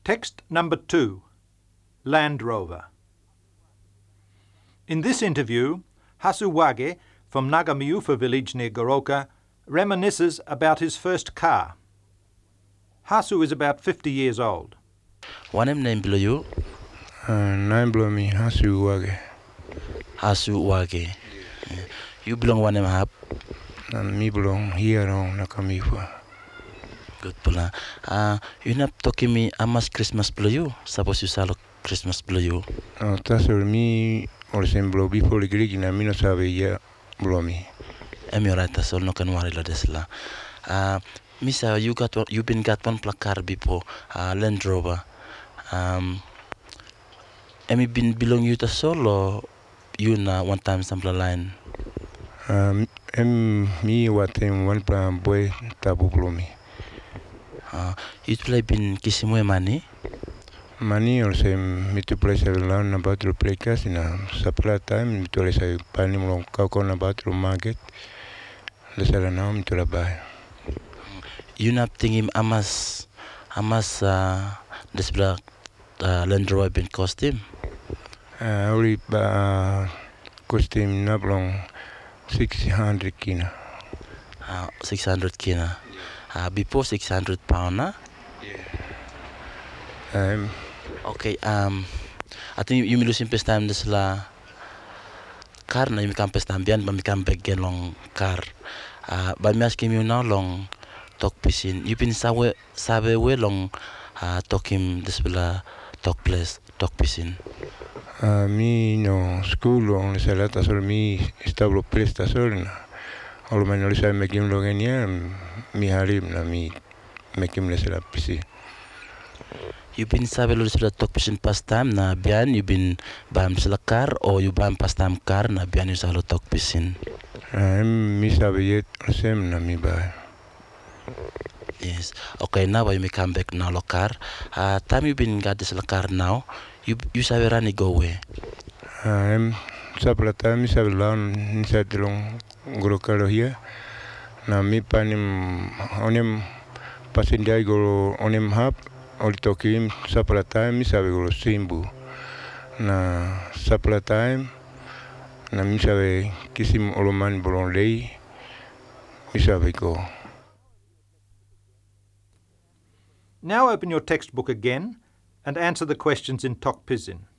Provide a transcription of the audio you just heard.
Text number 2. Land Rover. In this interview, Hasu Wage from Nagamiufa village near Goroka reminisces about his first car. Hasu is about 50 years old. One name below you? Name below me, Hasu Wage. Hasu Wage. You belong one name hap? And me belong here on Nagamiufa. Good pula. You not talking me amas Christmas below you? Suppose you salo Christmas below you. That's me or same below before the Greek na me no sabe ya below me. Am you right? That's all no can worry la desla. Misa, you been got one placard before Land Rover. Am you been belong you to solo? You na one time sample line. Me what him one plan boy tabu below me. You play been kissing money? Money or same me to play around about the playcast in a supply time me to say panim long kakon about the market. Let's say now me to buy. You not thinking amas this black Land Rover been cost him? Only cost him not long 600 kina. 600 kina. Before 600 pound, huh? Yeah. Okay, I think you may lose pes time this la car na you can pes time bian but can back again long car. But me asking you now long talk pisin. You been sabe we long talk him this la talk place talk pisin. Me no school on the salata sol me stablo presta sol. All my knowledge I make him logenia mi harim na mi make him lesela pisi. You been sabe lo la talk pisin past time na bian you been bam sila car or you bam past time car na bian you salo talk pisin. Mi sabe yet sem na mi ba. Yes. Okay, now you may come back now lo car. Time you been got this la car now. You sabe rani go away. Sabla time sabe lan inside long Goroka here. Na mi panim onem passenger go onem hap ol tokim sabla time sabe go simbu. Na sabla time na mi sabe kisim oloman bolon lei mi sabe go. Now open your textbook again and answer the questions in Tok Pisin.